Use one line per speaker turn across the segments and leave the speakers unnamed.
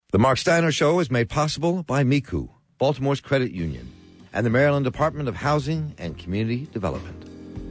The Mark Steiner Show is made possible by MICU, Baltimore's credit union, and the Maryland Department of Housing and Community Development.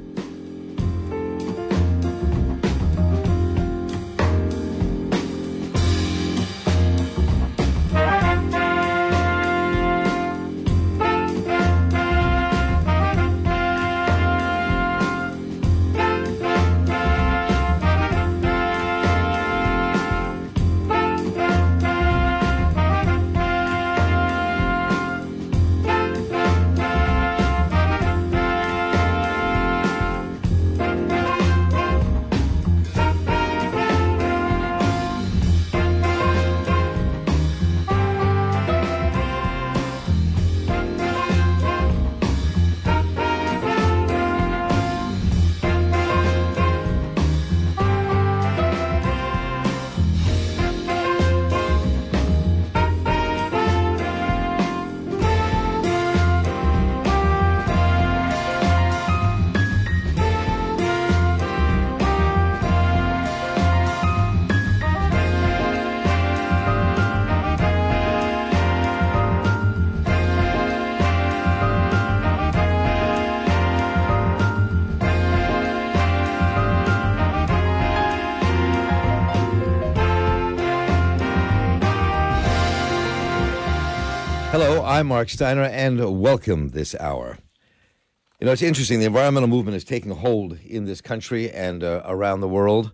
Hello, I'm Mark Steiner, and welcome this hour. You know, it's interesting. The environmental movement is taking hold in this country and around the world,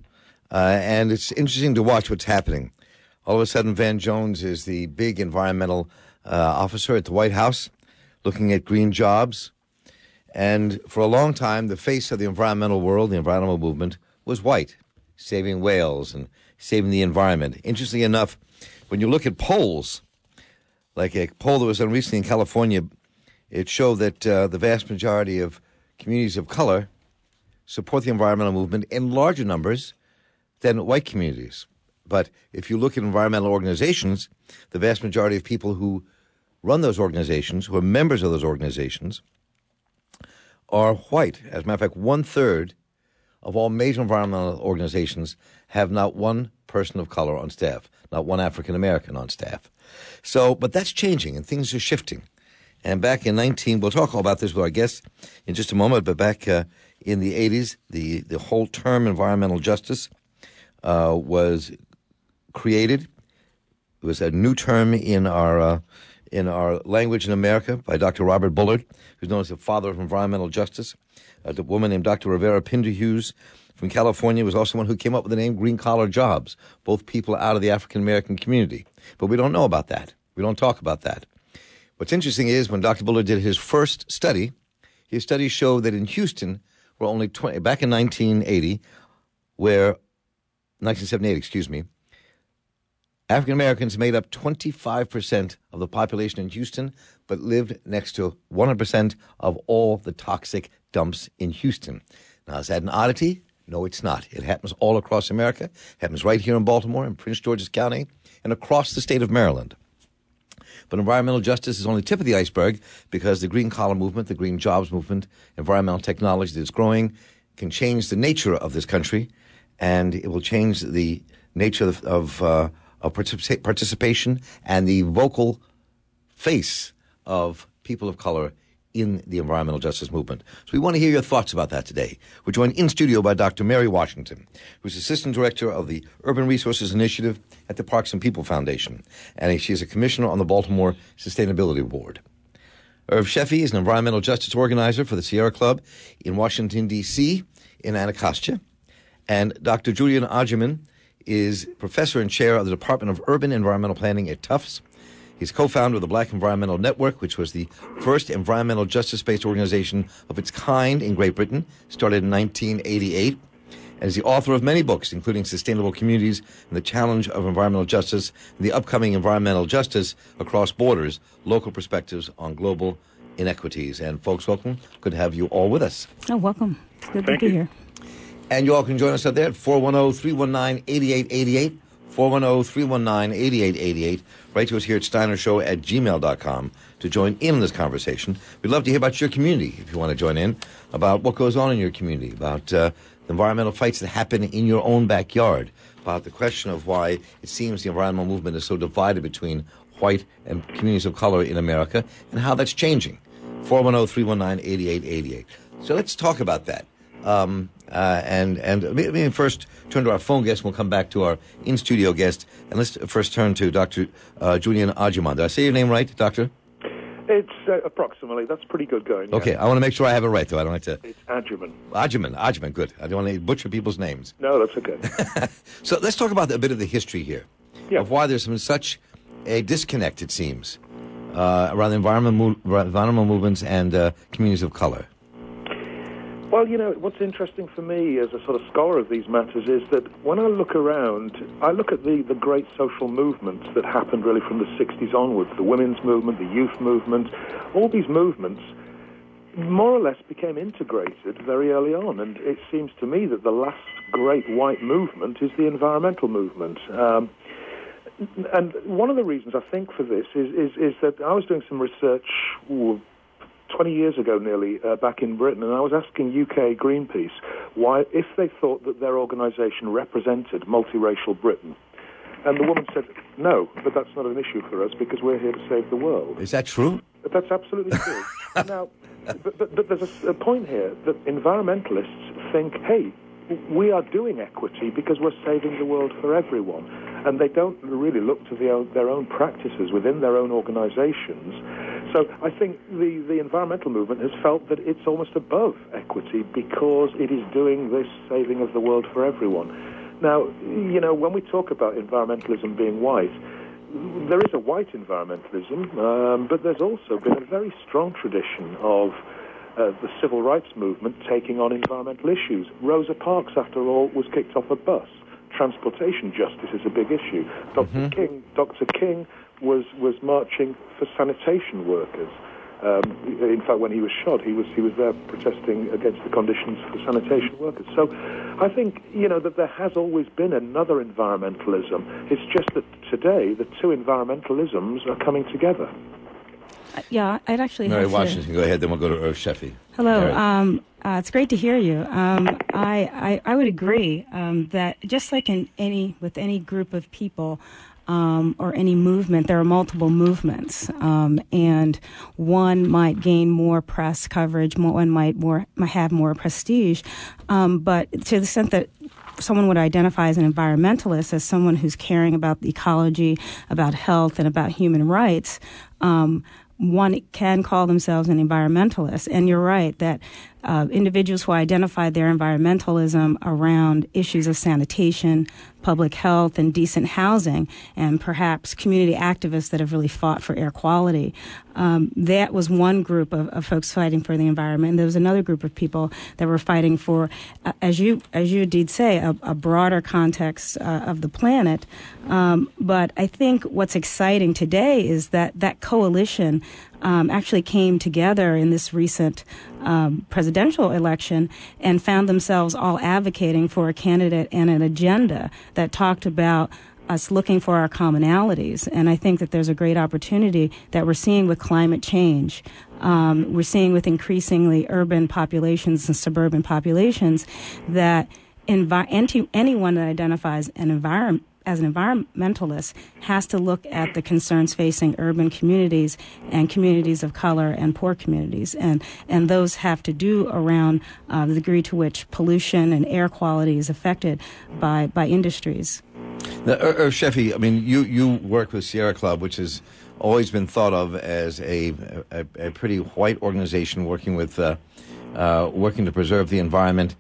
and it's interesting to watch what's happening. All of a sudden, Van Jones is the big environmental officer at the White House, looking at green jobs. And for a long time, the face of the environmental world, the environmental movement, was white, saving whales and saving the environment. Interestingly enough, when you look at polls, like a poll that was done recently in California, it showed that the vast majority of communities of color support the environmental movement in larger numbers than white communities. But if you look at environmental organizations, the vast majority of people who run those organizations, who are members of those organizations, are white. As a matter of fact, 1/3 of all major environmental organizations have not one person of color on staff, not one African American on staff. So, but that's changing and things are shifting. And back in we'll talk all about this with our guests in just a moment, but back in the 80s, the whole term environmental justice was created. It was a new term in our language in America by Dr. Robert Bullard, who's known as the father of environmental justice. A woman named Dr. Rivera Pinderhughes from California was also one who came up with the name green-collar jobs, both people out of the African-American community. But we don't know about that. We don't talk about that. What's interesting is when Dr. Bullard did his first study, his study showed that in Houston, where only back in 1978, African-Americans made up 25% of the population in Houston, but lived next to 100% of all the toxic dumps in Houston. Now, is that an oddity? No, it's not. It happens all across America. It happens right here in Baltimore, in Prince George's County, and across the state of Maryland. But environmental justice is only the tip of the iceberg because the green collar movement, the green jobs movement, environmental technology that's growing can change the nature of this country, and it will change the nature of participation and the vocal face of people of color in the environmental justice movement. So we want to hear your thoughts about that today. We're joined in studio by Dr. Mary Washington, who's Assistant Director of the Urban Resources Initiative at the Parks and People Foundation, and she is a commissioner on the Baltimore Sustainability Board. Irv Sheffy is an environmental justice organizer for the Sierra Club in Washington, D.C., in Anacostia, and Dr. Julian Agerman is professor and chair of the Department of Urban Environmental Planning at Tufts. He's co-founder of the Black Environmental Network, which was the first environmental justice-based organization of its kind in Great Britain, started in 1988, and is the author of many books, including Sustainable Communities and the Challenge of Environmental Justice, and the upcoming Environmental Justice Across Borders, Local Perspectives on Global Inequities. And folks, welcome. Good to have you all with us.
Oh, welcome. It's good to be here.
And you all can join us out there at 410-319-8888, 410-319-8888. Write to us here at steinershow@gmail.com to join in this conversation. We'd love to hear about your community, if you want to join in, about what goes on in your community, about the environmental fights that happen in your own backyard. about the question of why it seems the environmental movement is so divided between white and communities of color in America, and how that's changing. 410-319-8888. So let's talk about that. And maybe first turn to our phone guest. We'll come back to our in-studio guest. And let's first turn to Dr. Julian Agyeman. Did I say your name right, Doctor?
It's approximately. That's pretty good going. Yeah.
Okay, I want to make sure I have it right, though. I don't like to...
It's Agyeman.
Agyeman, good. I don't want to butcher people's names.
No, that's okay.
So let's talk about a bit of the history here, of why there's been such a disconnect, it seems, around the environmental movements and communities of color.
Well, what's interesting for me as a sort of scholar of these matters is that when I look around, I look at the great social movements that happened really from the 60s onwards, the women's movement, the youth movement. All these movements more or less became integrated very early on, and it seems to me that the last great white movement is the environmental movement. And one of the reasons I think for this is that I was doing some research 20 years ago nearly, back in Britain, and I was asking UK Greenpeace why, if they thought that their organisation represented multiracial Britain. And the woman said, no, but that's not an issue for us because we're here to save the world.
Is that true?
That's absolutely true. Now, but there's a point here that environmentalists think, hey, we are doing equity because we're saving the world for everyone. And they don't really look to their own practices within their own organizations. So I think the environmental movement has felt that it's almost above equity because it is doing this saving of the world for everyone. Now, when we talk about environmentalism being white, there is a white environmentalism, but there's also been a very strong tradition of the civil rights movement taking on environmental issues. Rosa Parks, after all, was kicked off a bus. Transportation justice is a big issue. Dr. King was marching for sanitation workers. In fact, when he was shot, he was there protesting against the conditions for sanitation workers. So I think, that there has always been another environmentalism. It's just that today the two environmentalisms are coming together.
Yeah, I'd actually
Mary
have
Washington, go ahead, then we'll go to Irv Sheffy.
Hello. It's great to hear you. I would agree that just like with any group of people or any movement, there are multiple movements, and one might gain more press coverage, one might have more prestige, but to the extent that someone would identify as an environmentalist, as someone who's caring about the ecology, about health, and about human rights, one can call themselves an environmentalist. And you're right that individuals who identify their environmentalism around issues of sanitation, public health, and decent housing, and perhaps community activists that have really fought for air quality. That was one group of folks fighting for the environment. And there was another group of people that were fighting for, as you indeed say, a broader context of the planet. But I think what's exciting today is that coalition actually came together in this recent presidential election and found themselves all advocating for a candidate and an agenda that talked about us looking for our commonalities. And I think that there's a great opportunity that we're seeing with climate change. We're seeing with increasingly urban populations and suburban populations that anyone that identifies as an environmentalist has to look at the concerns facing urban communities and communities of color and poor communities. And those have to do around the degree to which pollution and air quality is affected by industries.
Now, Irv Sheffy, I mean, you work with Sierra Club, which has always been thought of as a pretty white organization working to preserve the environment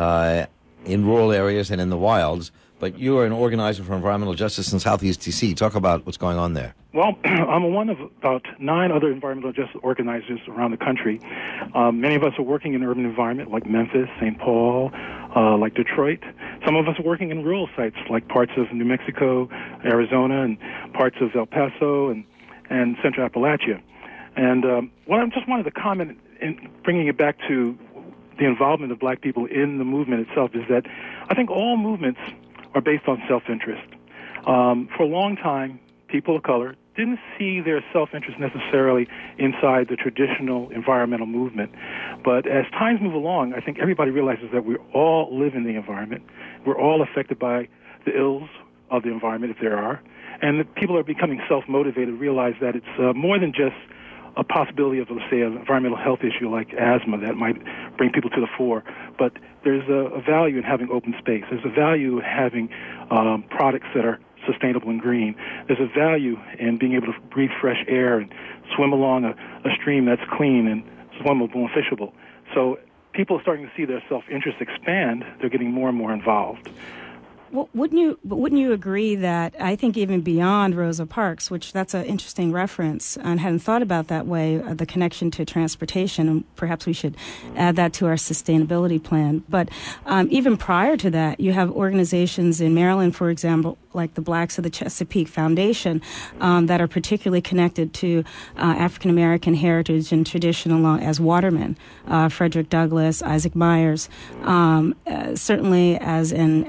in rural areas and in the wilds. But you are an organizer for environmental justice in Southeast D.C. Talk about what's going on there.
Well, I'm one of about 9 other environmental justice organizers around the country. Many of us are working in urban environment like Memphis, St. Paul, like Detroit. Some of us are working in rural sites like parts of New Mexico, Arizona, and parts of El Paso and Central Appalachia. And what I just wanted to comment in bringing it back to the involvement of black people in the movement itself is that I think all movements are based on self-interest. For a long time, people of color didn't see their self-interest necessarily inside the traditional environmental movement. But as times move along, I think everybody realizes that we all live in the environment. We're all affected by the ills of the environment, if there are, and that people are becoming self-motivated, realize that it's more than just a possibility of, let's say, an environmental health issue like asthma that might bring people to the fore, but there's a value in having open space. There's a value in having products that are sustainable and green. There's a value in being able to breathe fresh air and swim along a stream that's clean and swimmable and fishable. So people are starting to see their self-interest expand. They're getting more and more involved.
Well, wouldn't you agree that I think even beyond Rosa Parks, which that's an interesting reference, and hadn't thought about that way, the connection to transportation, and perhaps we should add that to our sustainability plan. But even prior to that, you have organizations in Maryland, for example, like the Blacks of the Chesapeake Foundation, that are particularly connected to African American heritage and tradition, along as watermen, Frederick Douglass, Isaac Myers, certainly as an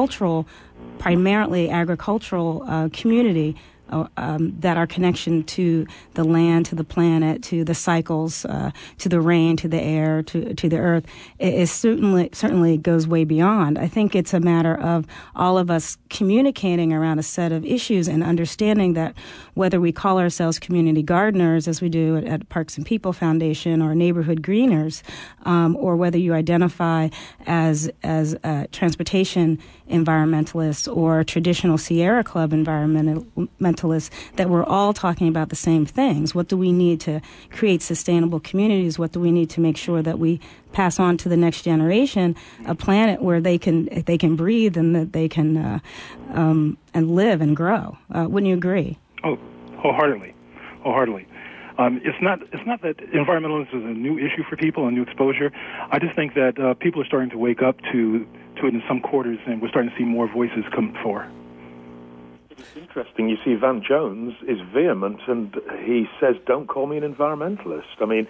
primarily agricultural community, that our connection to the land, to the planet, to the cycles, to the rain, to the air, to the earth, is certainly goes way beyond. I think it's a matter of all of us communicating around a set of issues and understanding that whether we call ourselves community gardeners, as we do at Parks and People Foundation, or neighborhood greeners, or whether you identify as transportation environmentalists or traditional Sierra Club environmentalists, that we're all talking about the same things. What do we need to create sustainable communities? What do we need to make sure that we pass on to the next generation a planet where they can breathe and that they can and live and grow? Wouldn't you agree?
Oh, wholeheartedly. It's not that environmentalism is a new issue for people, a new exposure. I just think that people are starting to wake up to it in some quarters, and we're starting to see more voices come forward.
It's interesting. You see, Van Jones is vehement, and he says, "Don't call me an environmentalist." I mean,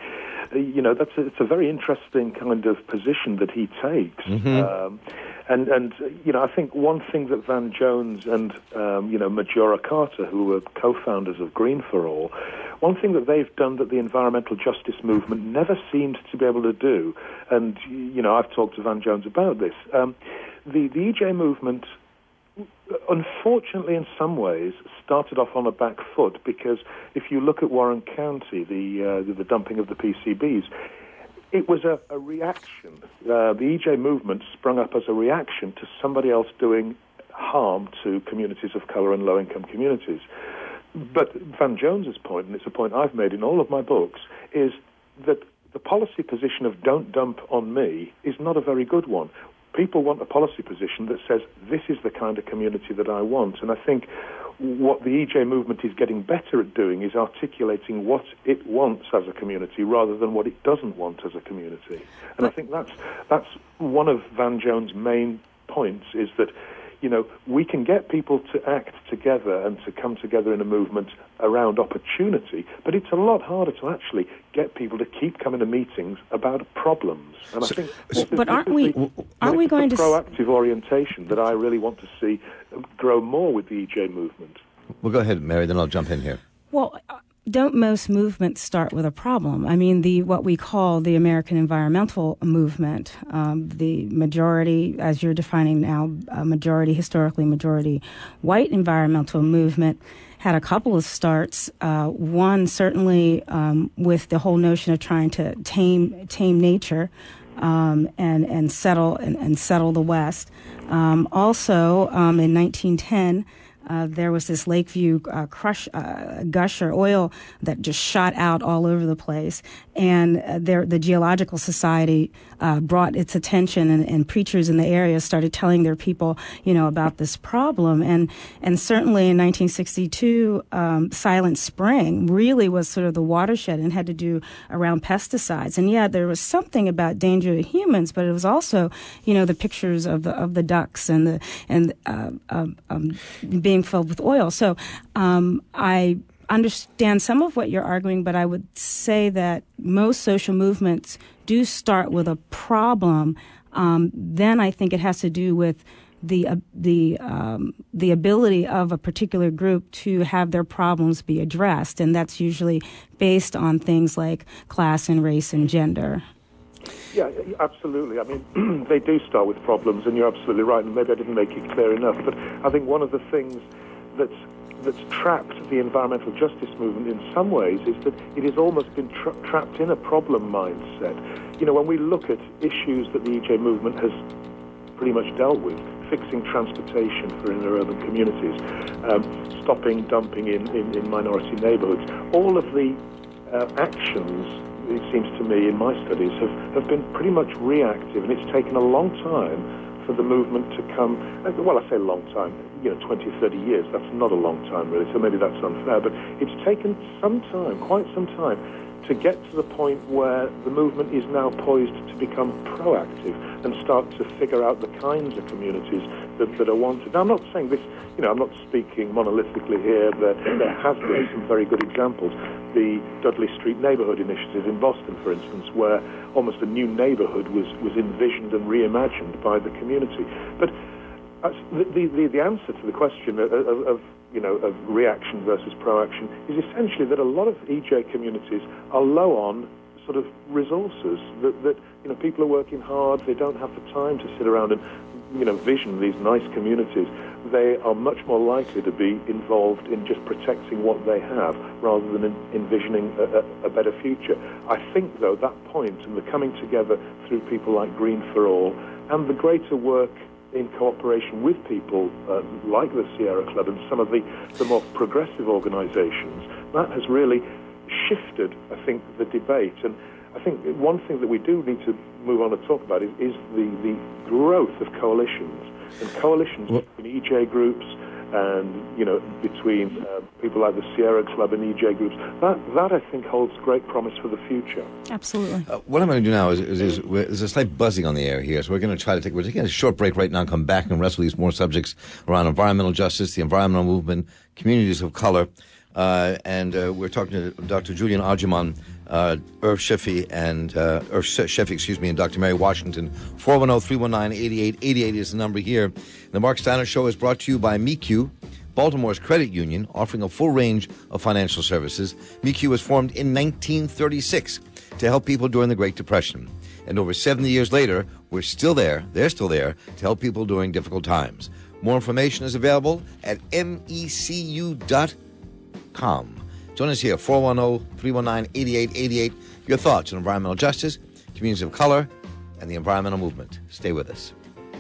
it's a very interesting kind of position that he takes. Mm-hmm. And I think one thing that Van Jones and Majora Carter, who were co-founders of Green for All, one thing that they've done that the environmental justice movement never seemed to be able to do, and I've talked to Van Jones about this. The EJ movement, unfortunately, in some ways, started off on a back foot, because if you look at Warren County, the dumping of the PCBs, it was a reaction. The EJ movement sprung up as a reaction to somebody else doing harm to communities of color and low-income communities. But Van Jones's point, and it's a point I've made in all of my books, is that the policy position of "don't dump on me" is not a very good one. People want a policy position that says, this is the kind of community that I want. And I think what the EJ movement is getting better at doing is articulating what it wants as a community rather than what it doesn't want as a community. And I think that's one of Van Jones' main points, is that we can get people to act together and to come together in a movement around opportunity, but it's a lot harder to actually get people to keep coming to meetings about problems. And I think,
but aren't we going to
proactive orientation that I really want to see grow more with the EJ movement?
Well, go ahead, Mary, then I'll jump in here.
Well, don't most movements start with a problem? I mean, what we call the American environmental movement, the majority, as you're defining now, historically majority white environmental movement, had a couple of starts. One certainly with the whole notion of trying to tame nature and settle the West. Also, in 1910. There was this Lakeview gusher oil that just shot out all over the place, and the Geological Society brought its attention, and preachers in the area started telling their people, about this problem. And certainly in 1962, Silent Spring really was sort of the watershed and had to do around pesticides. And yeah, there was something about danger to humans, but it was also, the pictures of the ducks and being filled with oil. So I understand some of what you're arguing, but I would say that most social movements do start with a problem. Then I think it has to do with the ability of a particular group to have their problems be addressed, and that's usually based on things like class and race and gender.
Yeah, absolutely. I mean, they do start with problems, and you're absolutely right, and maybe I didn't make it clear enough, but I think one of the things that's trapped the environmental justice movement in some ways is that it has almost been trapped in a problem mindset. You know, when we look at issues that the EJ movement has pretty much dealt with, fixing transportation for inner urban communities, stopping dumping in minority neighborhoods, all of the actions, it seems to me, in my studies, have been pretty much reactive, and it's taken a long time for the movement to come, well, I say a long time, 20, 30 years, that's not a long time really, so maybe that's unfair, but it's taken some time, quite some time, to get to the point where the movement is now poised to become proactive and start to figure out the kinds of communities that are wanted. Now, I'm not saying this, I'm not speaking monolithically here, but there have been some very good examples. The Dudley Street Neighborhood Initiative in Boston, for instance, where almost a new neighborhood was envisioned and reimagined by the community. But the answer to the question of reaction versus proaction is essentially that a lot of EJ communities are low on sort of resources, that people are working hard, they don't have the time to sit around and vision these nice communities. They are much more likely to be involved in just protecting what they have rather than envisioning a better future. I think, though, that point and the coming together through people like Green for All and the greater work in cooperation with people like the Sierra Club and some of the more progressive organizations, that has really shifted, I think, the debate. And I think one thing that we do need to move on and talk about is the growth of coalitions, and coalitions between EJ groups and, between people like the Sierra Club and EJ groups. That I think holds great promise for the future.
Absolutely.
What I'm going to do now is there's a slight buzzing on the air here, so we're going to try to we're taking a short break right now and come back and wrestle these more subjects around environmental justice, the environmental movement, communities of color, and we're talking to Dr. Julian Agyeman, Irv Sheffi, and Dr. Mary Washington. 410-319-8888 is the number here. The Mark Steiner Show is brought to you by MECU, Baltimore's credit union, offering a full range of financial services. MECU was formed in 1936 to help people during the Great Depression. And over 70 years later, we're still there, they're still there, to help people during difficult times. More information is available at mecu.com. Join us here, 410-319-8888. Your thoughts on environmental justice, communities of color, and the environmental movement. Stay with us.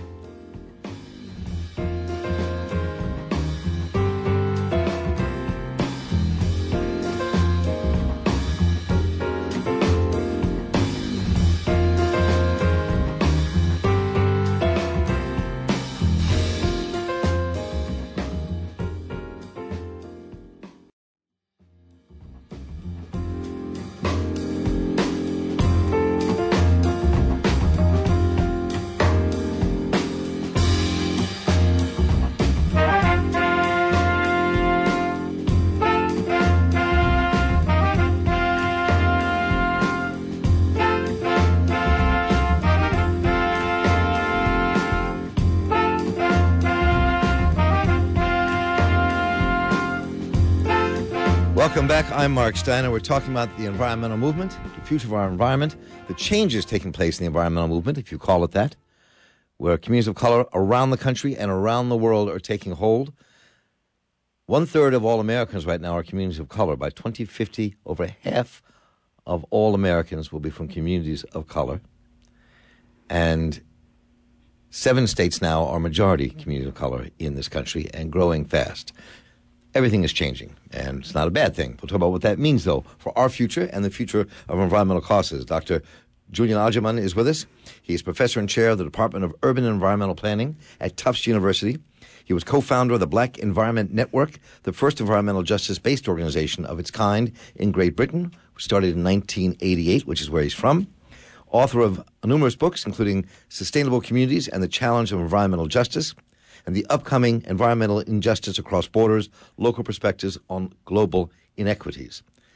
Welcome back. I'm Mark Steiner. We're talking about the environmental movement, the future of our environment, the changes taking place in the environmental movement, if you call it that, where communities of color around the country and around the world are taking hold. 1/3 of all Americans right now are communities of color. By 2050, over half of all Americans will be from communities of color. And 7 states now are majority communities of color in this country and growing fast. Everything is changing, and it's not a bad thing. We'll talk about what that means, though, for our future and the future of environmental causes. Dr. Julian Agyeman is with us. He's professor and chair of the Department of Urban and Environmental Planning at Tufts University. He was co-founder of the Black Environment Network, the first environmental justice-based organization of its kind in Great Britain, which started in 1988, which is where he's from. Author of numerous books, including Sustainable Communities and the Challenge of Environmental Justice, and the upcoming Environmental Injustice Across Borders, Local Perspectives on Global Inequities.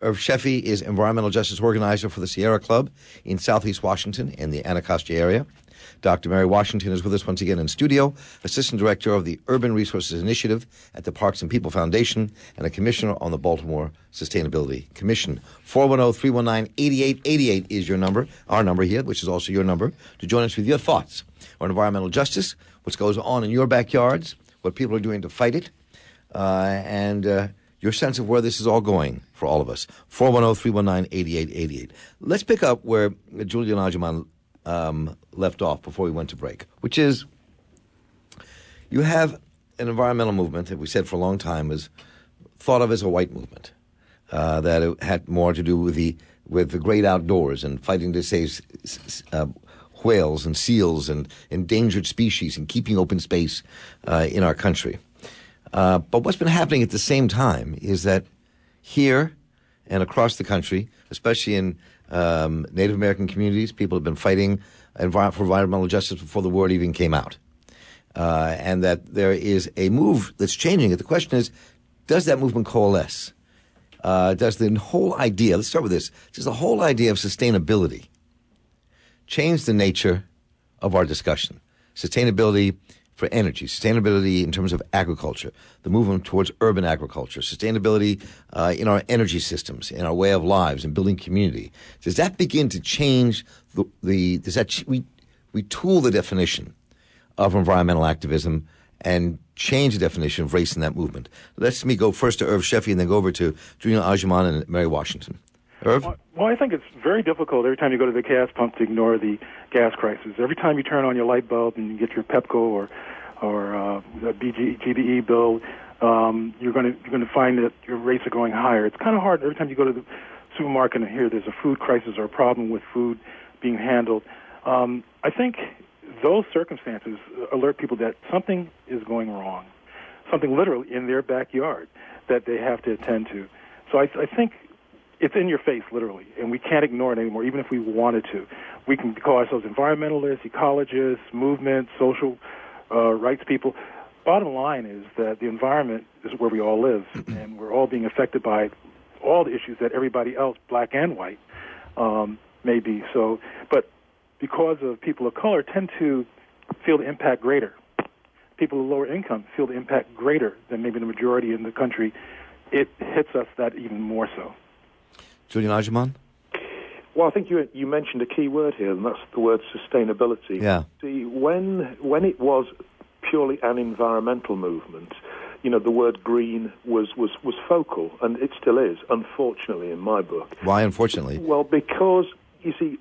Irv Sheffy is environmental justice organizer for the Sierra Club in Southeast Washington and the Anacostia area. Dr. Mary Washington is with us once again in studio, Assistant Director of the Urban Resources Initiative at the Parks and People Foundation and a Commissioner on the Baltimore Sustainability Commission. 410-319-8888 is your number, our number here, which is also your number, to join us with your thoughts on environmental justice, what goes on in your backyards, what people are doing to fight it, and your sense of where this is all going for all of us. 410-319-8888. Let's pick up where Julian Ajuman left off before we went to break, which is you have an environmental movement that we said for a long time was thought of as a white movement, that it had more to do with the great outdoors and fighting to save whales and seals and endangered species and keeping open space in our country. But what's been happening at the same time is that here and across the country, especially in Native American communities, people have been fighting for environmental justice before the word even came out. And that there is a move that's changing it. The question is, does that movement coalesce? Does the whole idea, let's start with this, does the whole idea of sustainability change the nature of our discussion? Sustainability for energy, sustainability in terms of agriculture, the movement towards urban agriculture, sustainability in our energy systems, in our way of lives, and building community. Does that begin to change we tool the definition of environmental activism and change the definition of race in that movement? Let me go first to Irv Sheffy and then go over to Julian Ajuman and Mary Washington. Irv?
Well, I think it's very difficult every time you go to the gas pump to ignore the gas crisis. Every time you turn on your light bulb and you get your Pepco or a GBE bill, you're going to find that your rates are going higher. It's kind of hard every time you go to the supermarket and hear there's a food crisis or a problem with food being handled. I think those circumstances alert people that something is going wrong, something literally in their backyard that they have to attend to. So I think it's in your face, literally, and we can't ignore it anymore, even if we wanted to. We can call ourselves environmentalists, ecologists, movement, social rights people. Bottom line is that the environment is where we all live, and we're all being affected by all the issues that everybody else, black and white, may be. So, but because of people of color tend to feel the impact greater. People of lower income feel the impact greater than maybe the majority in the country. It hits us that even more so.
Julian Ajuman?
Well, I think you mentioned a key word here, and that's the word sustainability.
Yeah.
See, when it was purely an environmental movement, the word green was focal, and it still is, unfortunately, in my book.
Why, unfortunately?
Well, because, you see,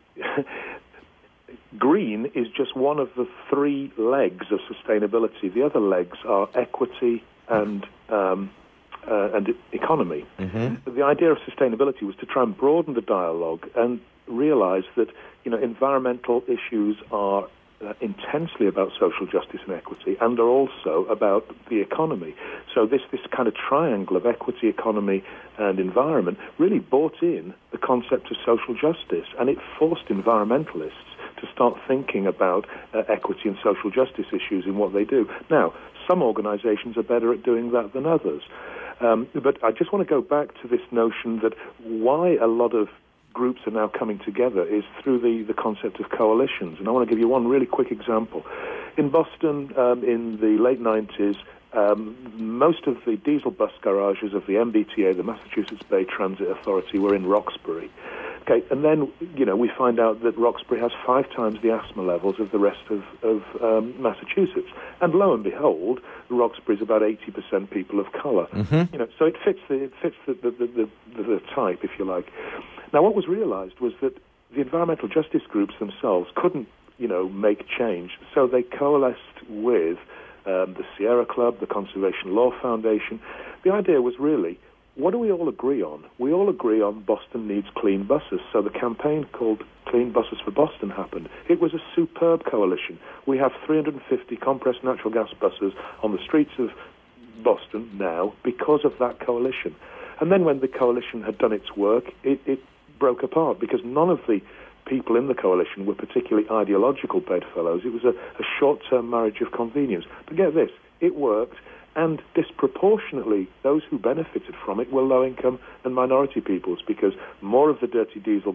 green is just one of the three legs of sustainability. The other legs are equity and economy. Mm-hmm. The idea of sustainability was to try and broaden the dialogue and realize that environmental issues are intensely about social justice and equity, and are also about the economy. So this kind of triangle of equity, economy, and environment really brought in the concept of social justice, and it forced environmentalists to start thinking about equity and social justice issues in what they do. Now, some organizations are better at doing that than others. But I just want to go back to this notion that why a lot of groups are now coming together is through the concept of coalitions. And I want to give you one really quick example. In Boston, in the late 90s, most of the diesel bus garages of the MBTA, the Massachusetts Bay Transit Authority, were in Roxbury. Okay, and then, we find out that Roxbury has 5 times the asthma levels of the rest of Massachusetts. And lo and behold, Roxbury is about 80% people of color. Mm-hmm. So it fits the type, if you like. Now, what was realized was that the environmental justice groups themselves couldn't, make change. So they coalesced with the Sierra Club, the Conservation Law Foundation. The idea was really, what do we all agree on? We all agree on Boston needs clean buses. So the campaign called Clean Buses for Boston happened. It was a superb coalition. We have 350 compressed natural gas buses on the streets of Boston now because of that coalition. And then when the coalition had done its work, it broke apart because none of the people in the coalition were particularly ideological bedfellows. It was a short-term marriage of convenience. But get this, it worked, And disproportionately, those who benefited from it were low-income and minority peoples, because more of the dirty diesel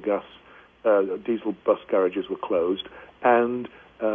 bus garages were closed, and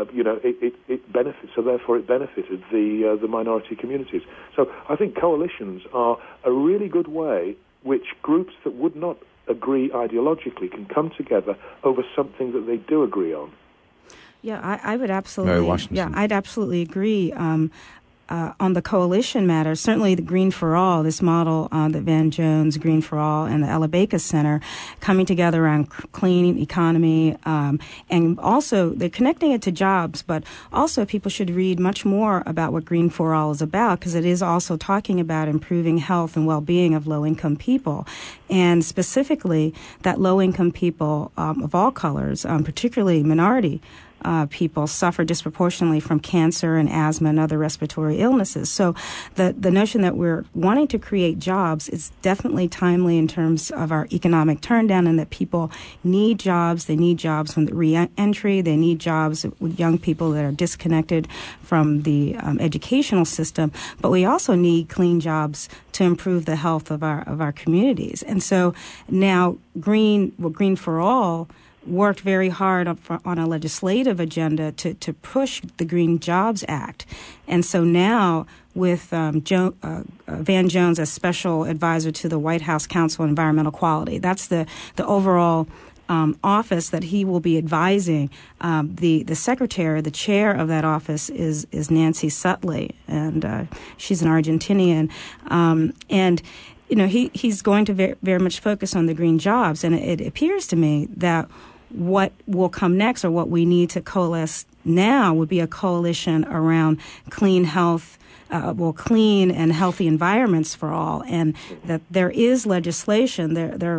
it benefits. So therefore, it benefited the minority communities. So I think coalitions are a really good way which groups that would not agree ideologically can come together over something that they do agree on.
Yeah, I would absolutely.
Mary Washington.
Yeah, I'd absolutely agree. On the coalition matter, certainly the Green for All, this model that Van Jones, Green for All, and the Ella Baker Center coming together around clean economy, and also they're connecting it to jobs, but also people should read much more about what Green for All is about, because it is also talking about improving health and well-being of low-income people, and specifically that low-income people of all colors, particularly minority people, suffer disproportionately from cancer and asthma and other respiratory illnesses. So the notion that we're wanting to create jobs is definitely timely in terms of our economic turndown, and that people need jobs. They need jobs from the re-entry. They need jobs with young people that are disconnected from the educational system. But we also need clean jobs to improve the health of our communities. And so now Green for All worked very hard on a legislative agenda to push the Green Jobs Act. And so now with Van Jones as special advisor to the White House Council on Environmental Quality, that's the overall office that he will be advising. The secretary, the chair of that office is Nancy Sutley, and she's an Argentinian. And he's going to very much focus on the green jobs, and it appears to me that what will come next, or what we need to coalesce now, would be a coalition around clean health, clean and healthy environments for all, and that there is legislation.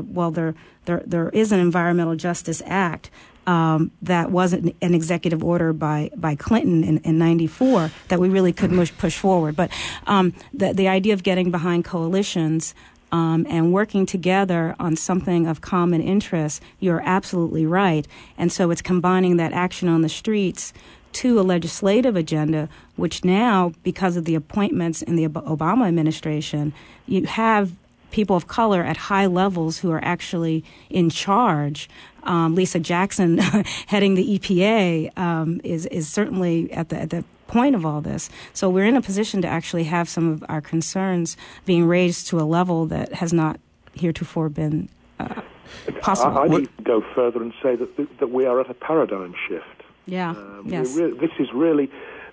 There is an Environmental Justice Act that was an executive order by Clinton in '94 that we really could push forward. But the idea of getting behind coalitions and working together on something of common interest, you're absolutely right. And so it's combining that action on the streets to a legislative agenda, which now, because of the appointments in the Obama administration, you have people of color at high levels who are actually in charge. Lisa Jackson heading the EPA is certainly at the point of all this. So we're in a position to actually have some of our concerns being raised to a level that has not heretofore been possible.
I need to go further and say that we are at a paradigm shift.
Yeah. Yes.
This is really,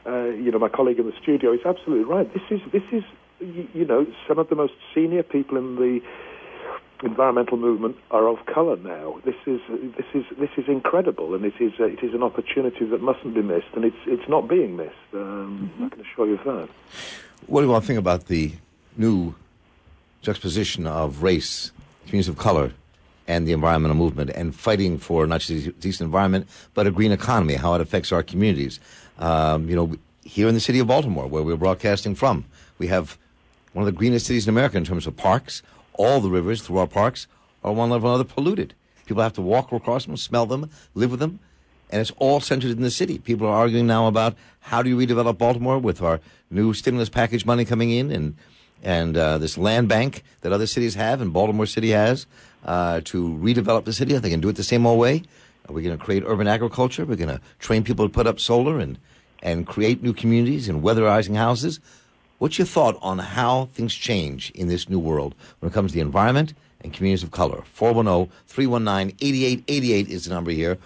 my colleague in the studio is absolutely right. This is some of the most senior people in the environmental movement are of color now. This is incredible, and it is an opportunity that mustn't be missed, and it's not being missed. I can assure you of that.
What do you want to think about the new juxtaposition of race, communities of color, and the environmental movement, and fighting for not just a decent environment, but a green economy, how it affects our communities? Here in the city of Baltimore, where we're broadcasting from, we have one of the greenest cities in America in terms of parks. All the rivers through our parks are one level or another polluted. People have to walk across them, smell them, live with them, and it's all centered in the city. People are arguing now about how do you redevelop Baltimore with our new stimulus package money coming in, and this land bank that other cities have and Baltimore City has to redevelop the city. Are they going to do it the same old way? Are we going to create urban agriculture? We're going to train people to put up solar and create new communities and weatherizing houses. What's your thought on how things change in this new world when it comes to the environment and communities of color? 410-319-8888 is the number here.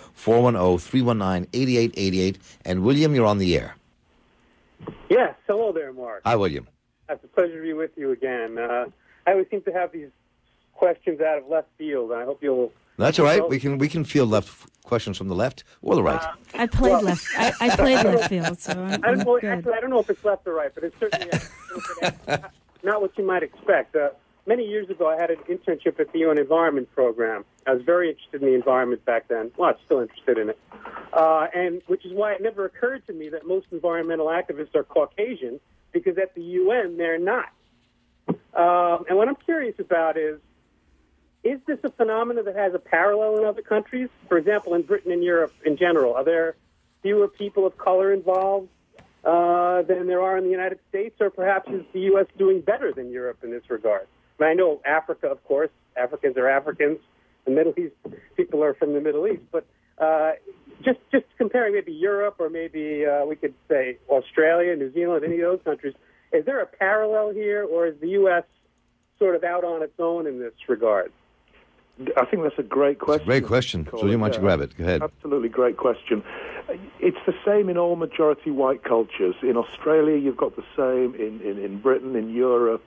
410-319-8888. And William, you're on the air.
Yes. Hello there, Mark.
Hi, William.
It's a pleasure to be with you again. I always seem to have these questions out of left field, and I hope you'll...
That's all right. We can field left questions from the left or the right.
I played left. I played left field, so I'm good.
Actually, I don't know if it's left or right, but it's certainly not what you might expect. Many years ago, I had an internship at the UN Environment Program. I was very interested in the environment back then. Well, I'm still interested in it, and which is why it never occurred to me that most environmental activists are Caucasian, because at the UN they're not. And what I'm curious about is this a phenomenon that has a parallel in other countries? For example, in Britain and Europe in general, are there fewer people of color involved than there are in the United States, or perhaps is the U.S. doing better than Europe in this regard? And I know Africa, of course, Africans are Africans, the Middle East people are from the Middle East, but just comparing maybe Europe or maybe we could say Australia, New Zealand, any of those countries, is there a parallel here, or is the U.S. sort of out on its own in this regard?
I think that's a great question.
It's a great question. Julian, why don't you grab it? Go ahead.
Absolutely great question. It's the same in all majority white cultures. In Australia, you've got the same. In Britain, in Europe,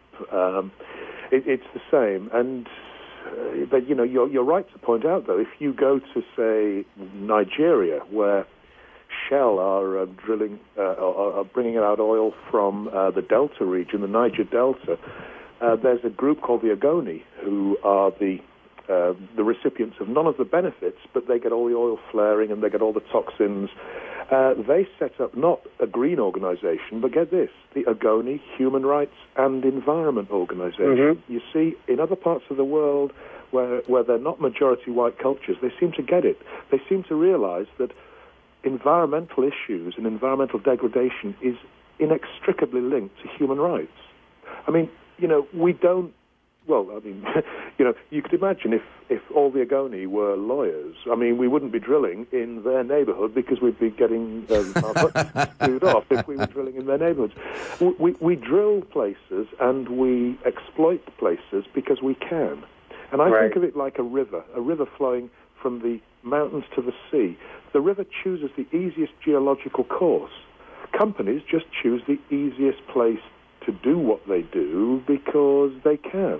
it's the same. And but you're right to point out, though, if you go to say Nigeria, where Shell are drilling, are bringing out oil from the Delta region, the Niger Delta, there's a group called the Ogoni who are the recipients of none of the benefits, but they get all the oil flaring and they get all the toxins. They set up not a green organization, but get this, the Ogoni Human Rights and Environment Organization.
Mm-hmm.
You see, in other parts of the world where they're not majority white cultures, they seem to get it. They seem to realize that environmental issues and environmental degradation is inextricably linked to human rights. I mean, we don't. Well, I mean, you could imagine if all the Ogoni were lawyers. I mean, we wouldn't be drilling in their neighborhood because we'd be getting our butts screwed off if we were drilling in their neighborhoods. We drill places and we exploit places because we can. And I think of it like a river flowing from the mountains to the sea. The river chooses the easiest geological course. Companies just choose the easiest place to do what they do because they can.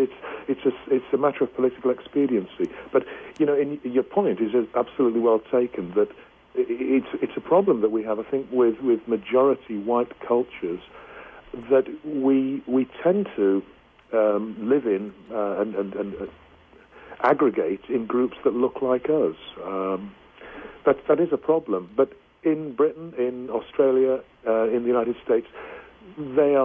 It's a matter of political expediency. But your point is absolutely well taken. That it's a problem that we have, I think, with majority white cultures, that we tend to live in and aggregate in groups that look like us. That is a problem. But in Britain, in Australia, in the United States, there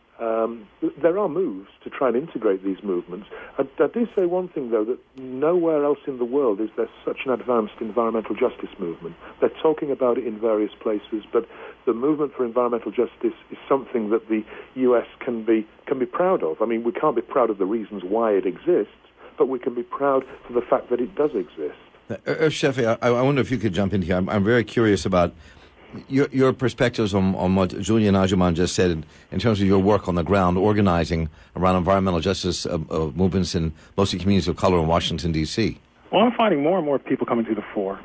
are moves to try and integrate these movements. I do say one thing, though, that nowhere else in the world is there such an advanced environmental justice movement. They're talking about it in various places, but the movement for environmental justice is something that the U.S. can be proud of. I mean, we can't be proud of the reasons why it exists, but we can be proud for the fact that it does exist.
Sheffi, I wonder if you could jump in here. I'm very curious about your perspectives on what Julian Ajuman just said in terms of your work on the ground, organizing around environmental justice movements in mostly communities of color in Washington, D.C.
Well, I'm finding more and more people coming to the fore.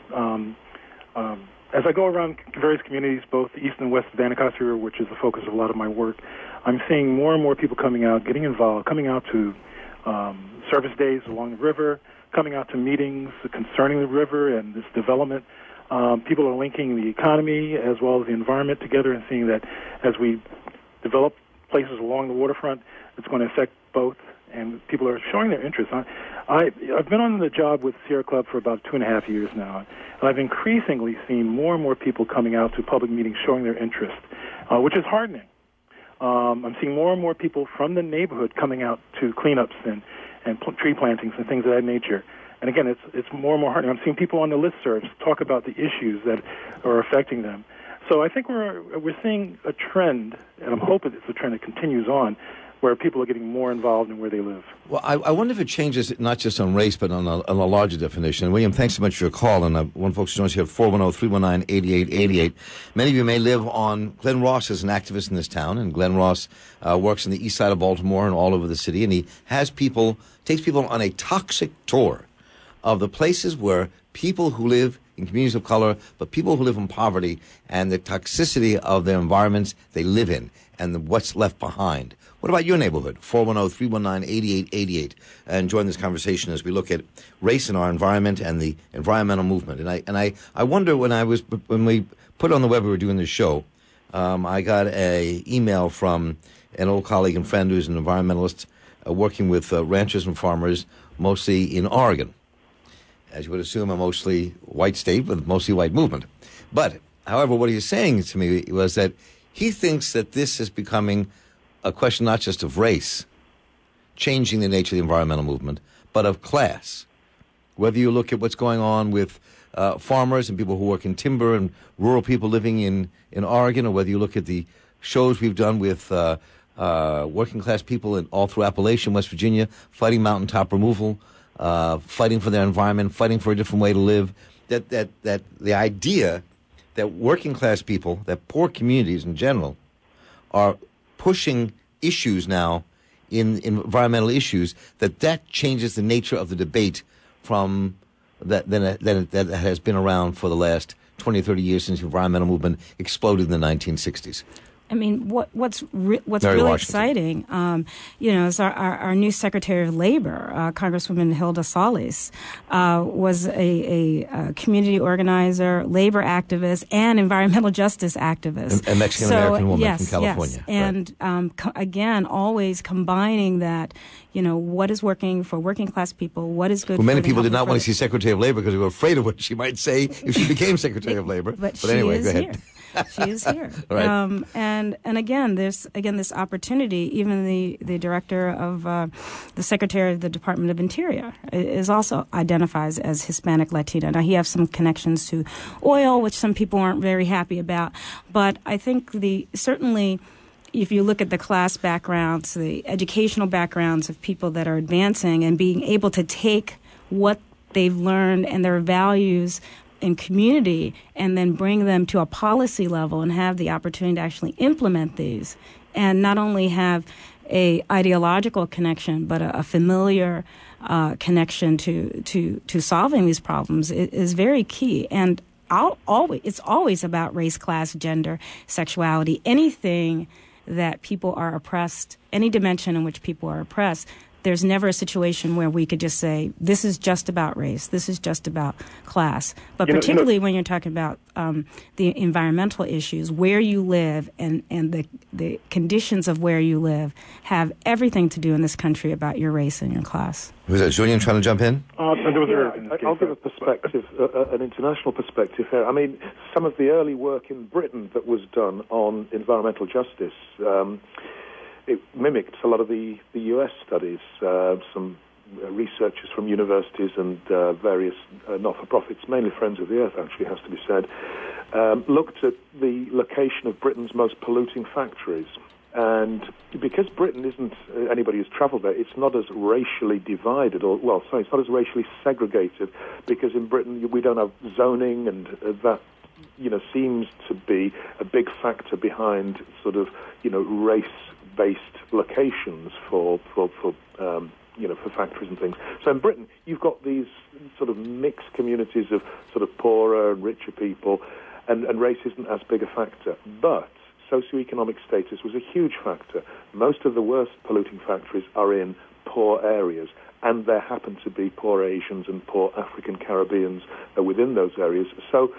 As I go around various communities, both east and west of Anacostia, which is the focus of a lot of my work, I'm seeing more and more people coming out, getting involved, coming out to service days along the river, coming out to meetings concerning the river and this development. People are linking the economy as well as the environment together and seeing that as we develop places along the waterfront, it's going to affect both, and people are showing their interest. I've been on the job with Sierra Club for about 2.5 years now, and I've increasingly seen more and more people coming out to public meetings showing their interest, which is heartening. I'm seeing more and more people from the neighborhood coming out to cleanups and tree plantings and things of that nature. And again, it's more and more heartening. I'm seeing people on the listservs talk about the issues that are affecting them. So I think we're seeing a trend, and I'm hoping it's a trend that continues on, where people are getting more involved in where they live.
Well, I wonder if it changes not just on race, but on a larger definition. And William, thanks so much for your call. And one folks joins you at 410-319-8888. Many of you may live on. Glenn Ross is an activist in this town, and Glenn Ross works on the east side of Baltimore and all over the city. And he takes people on a toxic tour of the places where people who live in communities of color, but people who live in poverty, and the toxicity of their environments they live in, and what's left behind. What about your neighborhood? 410-319-8888. And join this conversation as we look at race in our environment and the environmental movement. And I wonder when we put on the web we were doing this show, I got an email from an old colleague and friend who's an environmentalist working with ranchers and farmers, mostly in Oregon. As you would assume, a mostly white state with mostly white movement. But, however, what he was saying to me was that he thinks that this is becoming a question not just of race, changing the nature of the environmental movement, but of class. Whether you look at what's going on with farmers and people who work in timber and rural people living in Oregon, or whether you look at the shows we've done with working class people all through Appalachia, West Virginia, fighting mountaintop removal, fighting for their environment, fighting for a different way to live. That the idea that working class people, that poor communities in general, are pushing issues now in environmental issues, that changes the nature of the debate from that has been around for the last 20 or 30 years since the environmental movement exploded in the 1960s.
I mean, what's
Mary
really
Washington.
exciting, is our new Secretary of Labor, Congresswoman Hilda Solis, was a community organizer, labor activist, and environmental justice activist.
A Mexican-American woman from California.
Yes. And again, always combining that, what is working for working class people, what is good for
many people did not want to see Secretary of Labor because they were afraid of what she might say if she became Secretary of Labor.
But
anyway, go ahead.
Here. She is here.
Right.
And again, there's this opportunity. Even the director of the Secretary of the Department of Interior is also identifies as Hispanic Latina. Now he has some connections to oil, which some people aren't very happy about. But I think certainly, if you look at the class backgrounds, the educational backgrounds of people that are advancing and being able to take what they've learned and their values in community and then bring them to a policy level and have the opportunity to actually implement these, and not only have a ideological connection but a familiar connection to solving these problems is very key. And it's always about race, class, gender, sexuality, anything that people are oppressed, any dimension in which people are oppressed. There's never a situation where we could just say, this is just about race, this is just about class. But particularly when you're talking about the environmental issues, where you live and the conditions of where you live have everything to do in this country about your race and your class.
Was that Julian trying to jump in?
I'll give a perspective, an international perspective here. I mean, some of the early work in Britain that was done on environmental justice, it mimicked a lot of the US studies. Some researchers from universities and various not-for-profits, mainly Friends of the Earth, actually, has to be said, looked at the location of Britain's most polluting factories. And because Britain isn't, anybody who's travelled there, it's not as racially divided, it's not as racially segregated, because in Britain we don't have zoning, and that seems to be a big factor behind sort of race-based locations for factories and things. So in Britain, you've got these sort of mixed communities of sort of poorer and richer people, and race isn't as big a factor. But socioeconomic status was a huge factor. Most of the worst polluting factories are in poor areas, and there happen to be poor Asians and poor African Caribbeans within those areas. So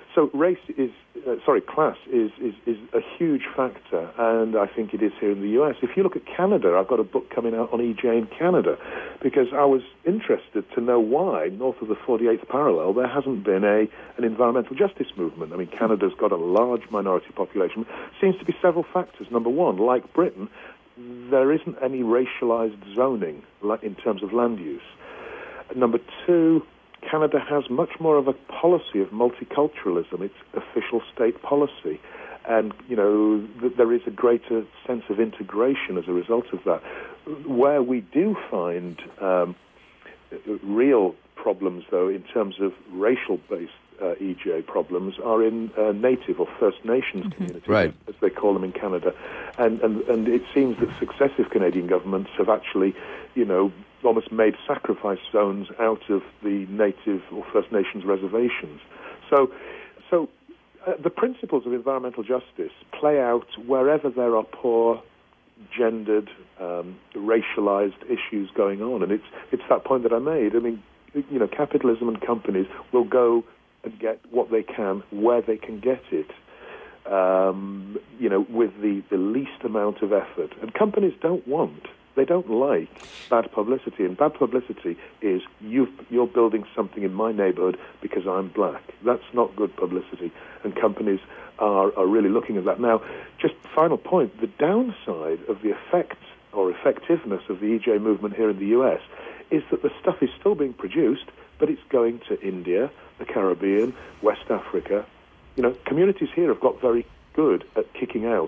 class is a huge factor, and I think it is here in the US. If you look at Canada, I've got a book coming out on EJ in Canada, because I was interested to know why, north of the 48th parallel, there hasn't been an environmental justice movement. I mean, Canada's got a large minority population. Seems to be several factors. Number one, like Britain, there isn't any racialized zoning in terms of land use. Number two, Canada has much more of a policy of multiculturalism. It's official state policy. And, there is a greater sense of integration as a result of that. Where we do find real problems, though, in terms of racial-based EJ problems, are in Native or First Nations communities,
right,
as they call them in Canada. And it seems that successive Canadian governments have actually, almost made sacrifice zones out of the Native or First Nations reservations. So the principles of environmental justice play out wherever there are poor, gendered, racialized issues going on. And it's that point that I made. I mean, capitalism and companies will go and get what they can where they can get it, with the least amount of effort. And companies they don't like bad publicity, and bad publicity is you're building something in my neighborhood because I'm black. That's not good publicity, and companies are really looking at that. Now, just final point, the downside of the effect or effectiveness of the EJ movement here in the US is that the stuff is still being produced but it's going to India, the Caribbean, West Africa. Communities here have got very good at kicking out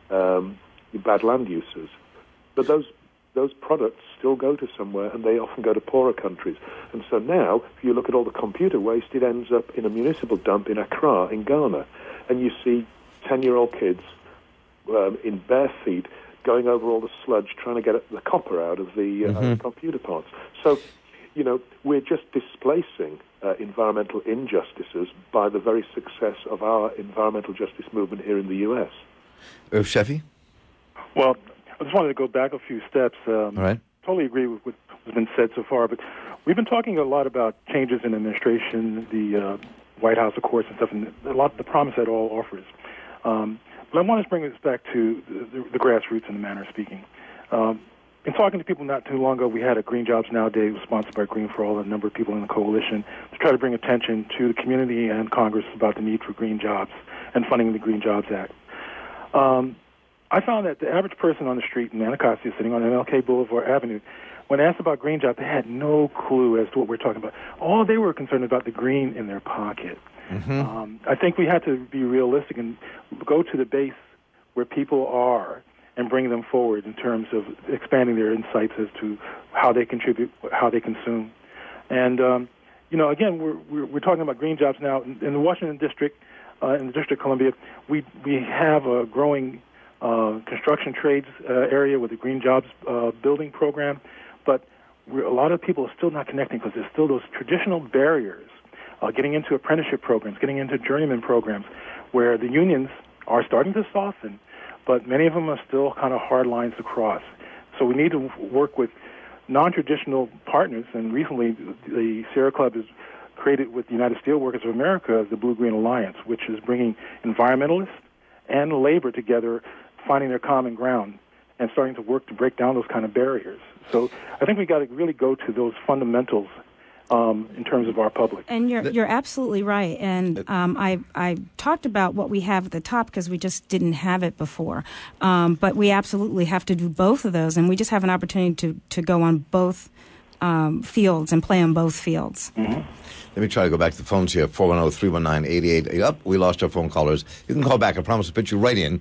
bad land users, but those products still go to somewhere, and they often go to poorer countries. And so now, if you look at all the computer waste, it ends up in a municipal dump in Accra, in Ghana, and you see 10-year-old kids in bare feet going over all the sludge, trying to get the copper out of the computer parts. So, we're just displacing environmental injustices by the very success of our environmental justice movement here in the U.S.
Irv Sheffi?
Well, I just wanted to go back a few steps.
All right.
Totally agree with what has been said so far, but we've been talking a lot about changes in administration, the White House, of course, and stuff, and a lot of the promise that all offers. But I want to bring this back to the grassroots in the manner of speaking. In talking to people not too long ago, we had a Green Jobs Now Day sponsored by Green for All, a number of people in the coalition, to try to bring attention to the community and Congress about the need for green jobs and funding the Green Jobs Act. I found that the average person on the street in Anacostia, sitting on MLK Boulevard Avenue, when asked about green jobs, they had no clue as to what we're talking about. All they were concerned about the green in their pocket. I think we had to be realistic and go to the base where people are and bring them forward in terms of expanding their insights as to how they contribute, how they consume. And, again, we're talking about green jobs now. In the Washington District, in the District of Columbia, we have a growing construction trades area with the Green Jobs building program, but a lot of people are still not connecting because there's still those traditional barriers, getting into apprenticeship programs, getting into journeyman programs, where the unions are starting to soften, but many of them are still kind of hard lines to cross. So we need to work with non-traditional partners, and recently the Sierra Club has created with the United Steelworkers of America the Blue-Green Alliance, which is bringing environmentalists and labor together, finding their common ground and starting to work to break down those kind of barriers. So I think we got to really go to those fundamentals in terms of our public.
And you're absolutely right. And I talked about what we have at the top because we just didn't have it before. But we absolutely have to do both of those, and we just have an opportunity to go on both fields and play on both fields.
Let me try to go back to the phones here. 410-319-8888. Up, we lost our phone callers. You can call back. I promise to put you right in.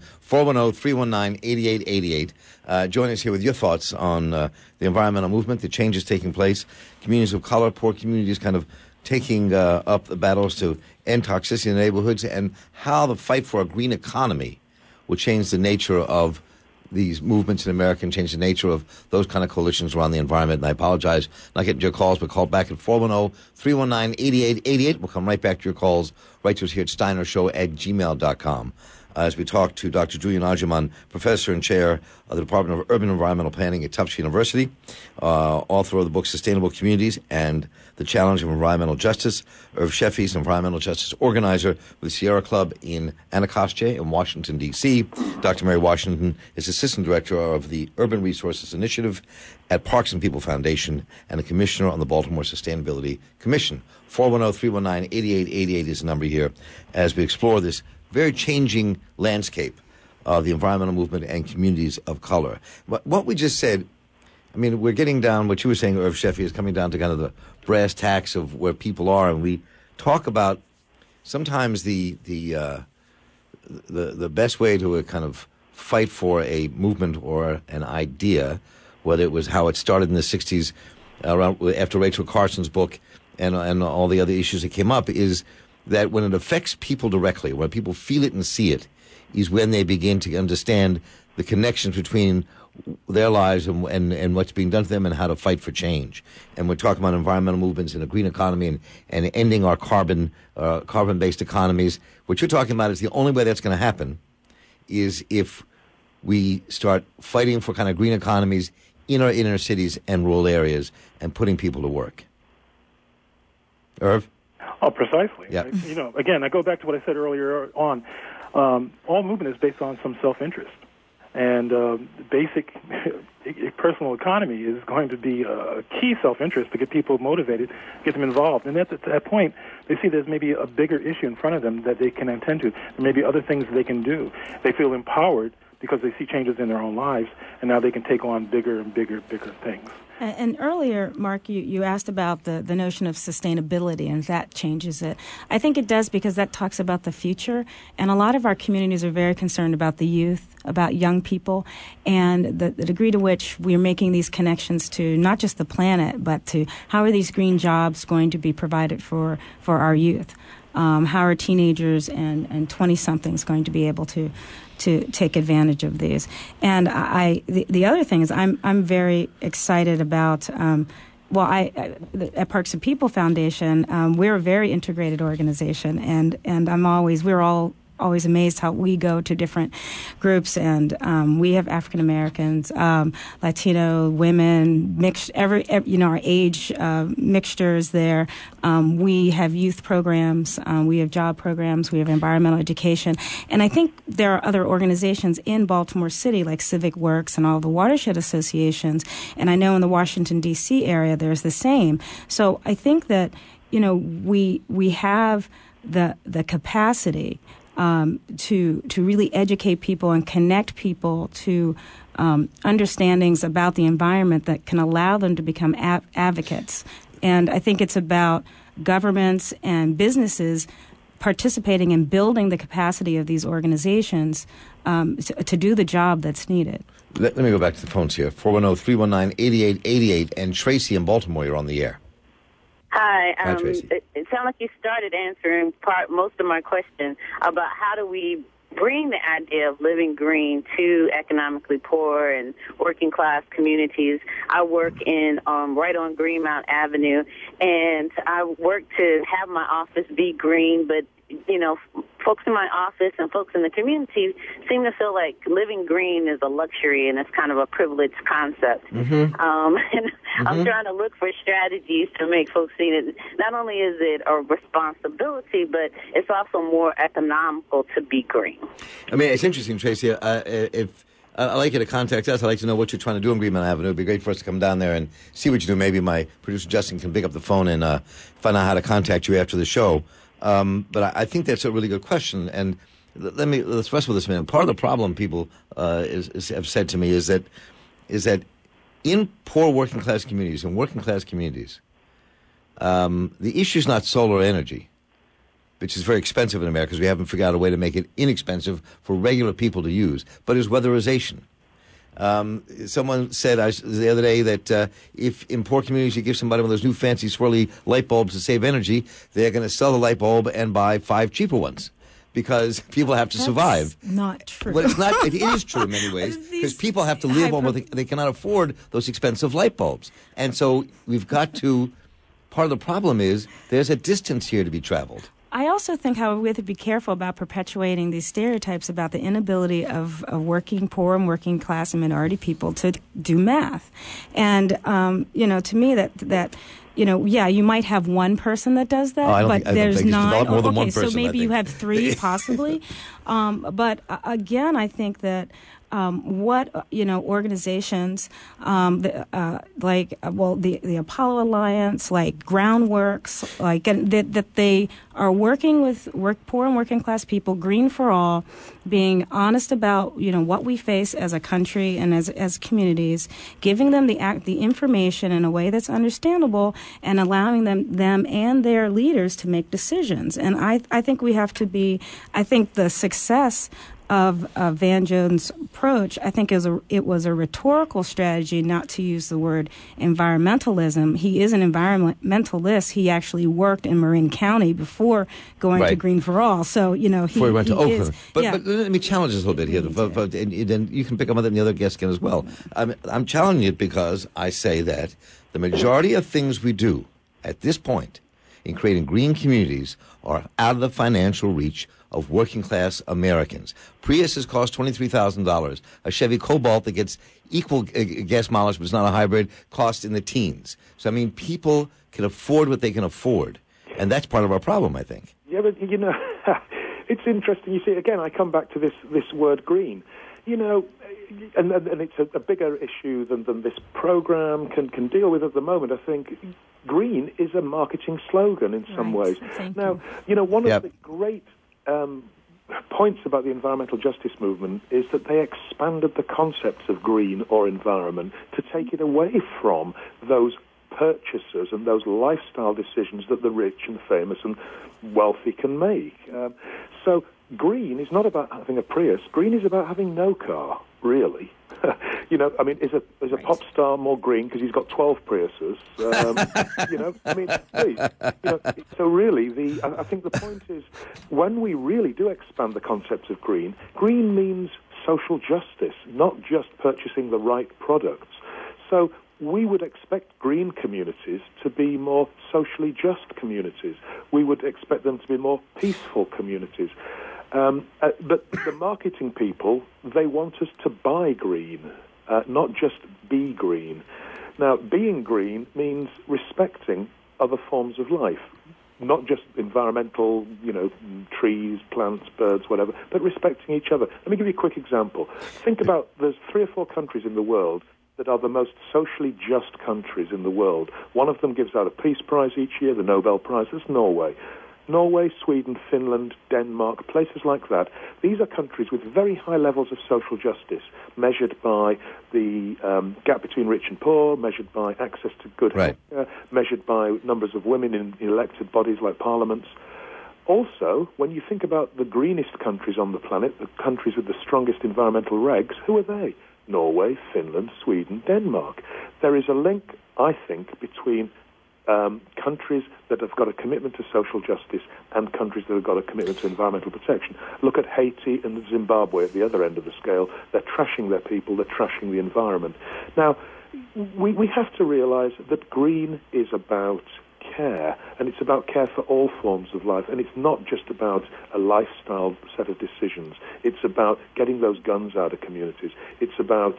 410-319-8888. Join us here with your thoughts on the environmental movement, the changes taking place, communities of color, poor communities kind of taking up the battles to end toxicity in the neighborhoods, and how the fight for a green economy will change the nature of these movements in America and change the nature of those kind of coalitions around the environment. And I apologize not getting to your calls, but call back at 410-319-8888. We'll come right back to your calls right to us here at steinershow@gmail.com. As we talk to Dr. Julian Agyeman, professor and chair of the Department of Urban Environmental Planning at Tufts University, author of the book Sustainable Communities and the Challenge of Environmental Justice. Irv Sheffi is an environmental justice organizer with the Sierra Club in Anacostia in Washington, D.C. Dr. Mary Washington is assistant director of the Urban Resources Initiative at Parks and People Foundation and a commissioner on the Baltimore Sustainability Commission. 410-319-8888 is the number here as we explore this very changing landscape of the environmental movement and communities of color. What we just said, I mean, we're getting down, what you were saying, Irv Sheffi, is coming down to kind of the brass tacks of where people are, and we talk about sometimes the best way to kind of fight for a movement or an idea, whether it was how it started in the 60s around after Rachel Carson's book and all the other issues that came up, is that when it affects people directly, when people feel it and see it, is when they begin to understand the connections between their lives and what's being done to them and how to fight for change. And we're talking about environmental movements and a green economy and ending our carbon-based economies. What you're talking about is the only way that's going to happen is if we start fighting for kind of green economies in our inner cities and rural areas and putting people to work. Irv?
Oh, precisely.
Yeah.
Again, I go back to what I said earlier on. All movement is based on some self-interest. And basic personal economy is going to be a key self-interest to get people motivated, get them involved. And at that point, they see there's maybe a bigger issue in front of them that they can attend to. There may be other things they can do. They feel empowered because they see changes in their own lives, and now they can take on bigger and bigger things.
And earlier, Mark, you asked about the notion of sustainability and if that changes it. I think it does because that talks about the future. And a lot of our communities are very concerned about the youth, about young people, and the degree to which we are making these connections to not just the planet, but to how are these green jobs going to be provided for our youth. How are teenagers and 20-somethings going to be able to take advantage of these? And the other thing is I'm very excited about. At Parks and People Foundation, we're a very integrated organization, and we're all always amazed how we go to different groups, and we have African Americans, Latino women, mixed our age mixtures there. We have youth programs, we have job programs, we have environmental education, and I think there are other organizations in Baltimore City like Civic Works and all the watershed associations, and I know in the Washington D.C. area there's the same. So I think that we have the capacity to really educate people and connect people to understandings about the environment that can allow them to become advocates. And I think it's about governments and businesses participating in building the capacity of these organizations to do the job that's needed.
Let me go back to the phones here. 410-319-8888. And Tracy in Baltimore, you're on the air.
Hi.
Hi, Tracy.
It sounded like you started answering most of my question about how do we bring the idea of living green to economically poor and working class communities. I work in right on Greenmount Avenue, and I work to have my office be green, but folks in my office and folks in the community seem to feel like living green is a luxury and it's kind of a privileged concept. And I'm trying to look for strategies to make folks see that not only is it a responsibility, but it's also more economical to be green.
I mean, it's interesting, Tracy. If I'd like you to contact us. I'd like to know what you're trying to do on Greenmount Avenue. It'd be great for us to come down there and see what you do. Maybe my producer, Justin, can pick up the phone and find out how to contact you after the show. But I think that's a really good question. And let's rest with this, man. Part of the problem people have said to me is that in poor working class communities and working class communities, the issue is not solar energy, which is very expensive in America because we haven't figured out a way to make it inexpensive for regular people to use, but is weatherization. Someone said the other day that if in poor communities you give somebody one of those new fancy swirly light bulbs to save energy, they're going to sell the light bulb and buy 5 cheaper ones because people have to survive.
Not true.
Well, it's not. It is true in many ways because people have to live on what they cannot afford those expensive light bulbs, and so we've got to. Part of the problem is there's a distance here to be traveled.
I also think, however, we have to be careful about perpetuating these stereotypes about the inability of working poor and working class and minority people to do math. And, to me that you might have one person that does that, but there's 9.
More than one person,
so maybe you have 3 possibly. But again, I think that organizations the Apollo Alliance, like Groundworks, that they are working with poor and working class people, Green for All, being honest about what we face as a country and as communities, giving them the information in a way that's understandable, and allowing them and their leaders to make decisions. And I think we have to be. I think the success of Van Jones' approach, I think it was a rhetorical strategy not to use the word environmentalism. He is an environmentalist. He actually worked in Marin County before going to Green for All. So,
before he went to Oakland. But let me challenge this a little bit here. And then you can pick up on that and the other guests can as well. I'm challenging it because I say that the majority of things we do at this point in creating green communities are out of the financial reach of working-class Americans. Priuses cost $23,000. A Chevy Cobalt that gets equal gas mileage, but it's not a hybrid, costs in the teens. So, I mean, people can afford what they can afford, and that's part of our problem, I think.
Yeah, but, it's interesting. You see, again, I come back to this word green. And it's a bigger issue than this program can deal with at the moment. I think green is a marketing slogan in some ways. Now, one of the great points about the environmental justice movement is that they expanded the concepts of green or environment to take it away from those purchases and those lifestyle decisions that the rich and famous and wealthy can make. So green is not about having a Prius. Green is about having no car, really. You know, I mean, is a pop star more green because he's got 12 Priuses? You know, I mean, please. You know, so really, I think the point is, when we really do expand the concepts of green, green means social justice, not just purchasing the right products. So we would expect green communities to be more socially just communities. We would expect them to be more peaceful communities. But the marketing people, they want us to buy green, not just be green. Now, being green means respecting other forms of life, not just environmental, you know, trees, plants, birds, whatever, but respecting each other. Let me give you a quick example. Think about, there's 3 or 4 countries in the world that are the most socially just countries in the world. One of them gives out a peace prize each year, the Nobel Prize. That's Norway. Norway, Sweden, Finland, Denmark, places like that. These are countries with very high levels of social justice, measured by the gap between rich and poor, measured by access to good health care, measured by numbers of women in elected bodies like parliaments. Also, when you think about the greenest countries on the planet, the countries with the strongest environmental regs, who are they? Norway, Finland, Sweden, Denmark. There is a link, I think, between countries that have got a commitment to social justice and countries that have got a commitment to environmental protection. Look at Haiti and Zimbabwe at the other end of the scale. They're trashing their people, they're trashing the environment. Now, we have to realize that green is about care, and it's about care for all forms of life, and it's not just about a lifestyle set of decisions. It's about getting those guns out of communities. It's about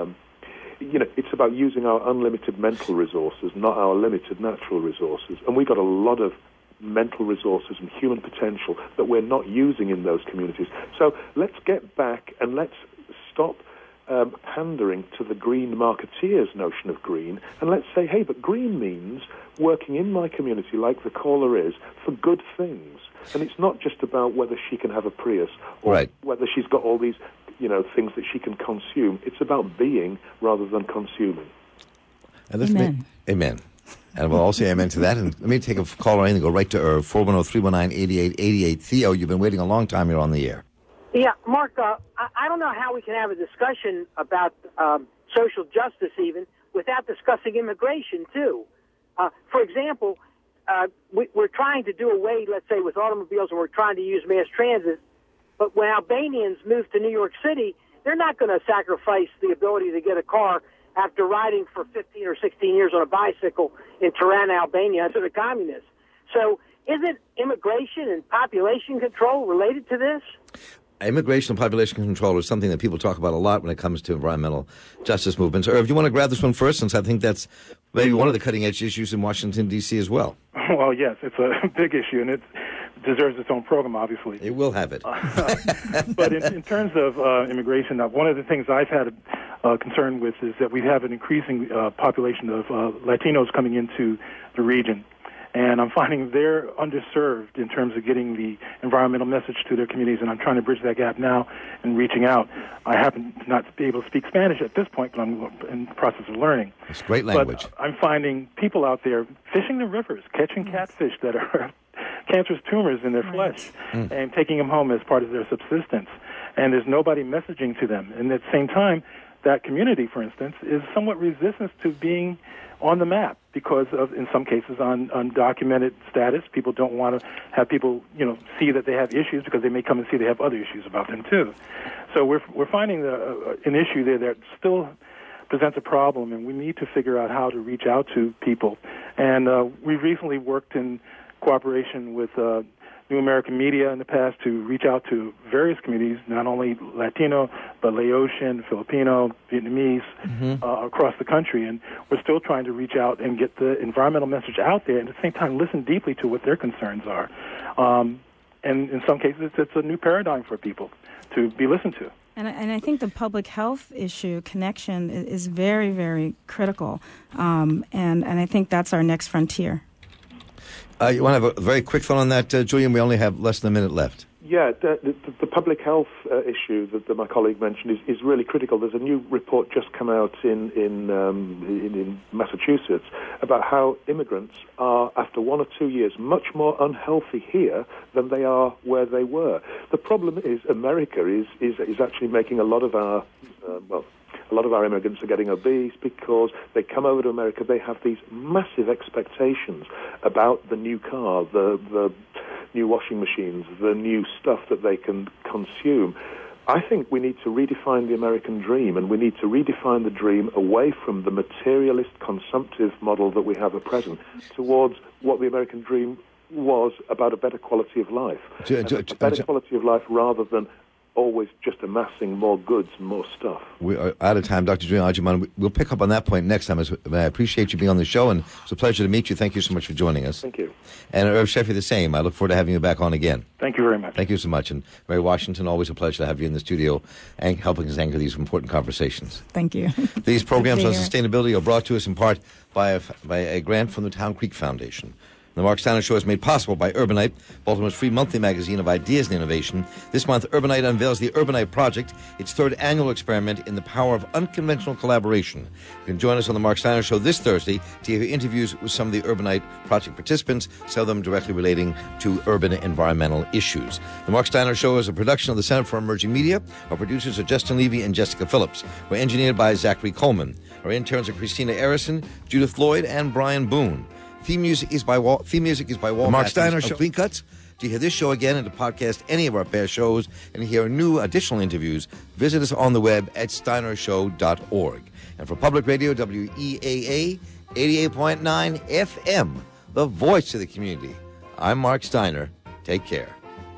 it's about using our unlimited mental resources, not our limited natural resources. And we've got a lot of mental resources and human potential that we're not using in those communities. So let's get back and let's stop pandering to the green marketeer's notion of green, and let's say, hey, but green means working in my community, like the caller is, for good things. And it's not just about whether she can have a Prius or whether she's got all these things that she can consume. It's about being rather than consuming.
And amen. And we'll all say amen to that. And let me take a call and go right to 410-319-8888. Theo, you've been waiting a long time. You're on the air.
Yeah, Mark, I don't know how we can have a discussion about social justice even without discussing immigration, too. For example, we're trying to do away, let's say, with automobiles, and we're trying to use mass transit. But when Albanians move to New York City, they're not going to sacrifice the ability to get a car after riding for 15 or 16 years on a bicycle in Tirana, Albania, under the communists. So isn't immigration and population control related to this?
Immigration and population control is something that people talk about a lot when it comes to environmental justice movements. Irv, do you want to grab this one first, since I think that's maybe one of the cutting-edge issues in Washington, D.C. as well?
Well, yes, it's a big issue, and it deserves its own program, obviously.
It will have it.
But in terms of immigration, one of the things I've had concern with is that we have an increasing population of Latinos coming into the region. And I'm finding they're underserved in terms of getting the environmental message to their communities, and I'm trying to bridge that gap now and reaching out. I happen not to be able to speak Spanish at this point, but I'm in the process of learning.
It's great language.
But I'm finding people out there fishing the rivers, catching catfish that are cancerous tumors in their flesh, and taking them home as part of their subsistence. And there's nobody messaging to them. And at the same time, that community, for instance, is somewhat resistant to being on the map because of, in some cases, undocumented status. People don't want to have people, see that they have issues because they may come and see they have other issues about them too. So we're finding an issue there that still presents a problem, and we need to figure out how to reach out to people. And we've recently worked in cooperation with New American Media in the past to reach out to various communities, not only Latino, but Laotian, Filipino, Vietnamese, across the country. And we're still trying to reach out and get the environmental message out there, and at the same time listen deeply to what their concerns are. And in some cases, it's a new paradigm for people to be listened to.
And I think the public health issue connection is very, very critical. And I think that's our next frontier.
You want to have a very quick thought on that, Julian? We only have less than a minute left.
Yeah, the public health issue that my colleague mentioned is really critical. There's a new report just come out in Massachusetts about how immigrants are, after 1 or 2 years, much more unhealthy here than they are where they were. The problem is America is actually making a lot of our a lot of our immigrants are getting obese because they come over to America. They have these massive expectations about the new car, the new washing machines, the new stuff that they can consume. I think we need to redefine the American dream, and we need to redefine the dream away from the materialist, consumptive model that we have at present towards what the American dream was about a better quality of life. A better quality of life rather than always just amassing more goods and more stuff.
We are out of time, Dr. Julian Agyeman. We'll pick up on that point next time. I appreciate you being on the show, and it's a pleasure to meet you. Thank you so much for joining us.
Thank you.
And Irv Sheffi, the same. I look forward to having you back on again.
Thank you very much.
Thank you so much. And Mary Washington, always a pleasure to have you in the studio and helping us anchor these important conversations.
Thank you.
These programs on sustainability are brought to us in part by a grant from the Town Creek Foundation. The Mark Steiner Show is made possible by Urbanite, Baltimore's free monthly magazine of ideas and innovation. This month, Urbanite unveils the Urbanite Project, its third annual experiment in the power of unconventional collaboration. You can join us on the Mark Steiner Show this Thursday to hear interviews with some of the Urbanite Project participants, some of them directly relating to urban environmental issues. The Mark Steiner Show is a production of the Center for Emerging Media. Our producers are Justin Levy and Jessica Phillips. We're engineered by Zachary Coleman. Our interns are Christina Arison, Judith Lloyd, and Brian Boone. Theme music is by Walt. The Mark Steiner Show. Clean Cuts. To hear this show again and to podcast any of our past shows and hear new additional interviews, visit us on the web at steinershow.org. And for Public Radio, WEAA 88.9 FM, the voice of the community. I'm Mark Steiner. Take care.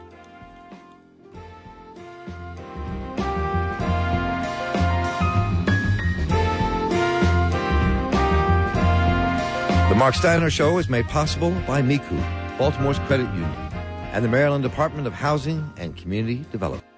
The Mark Steiner Show is made possible by MICU, Baltimore's credit union, and the Maryland Department of Housing and Community Development.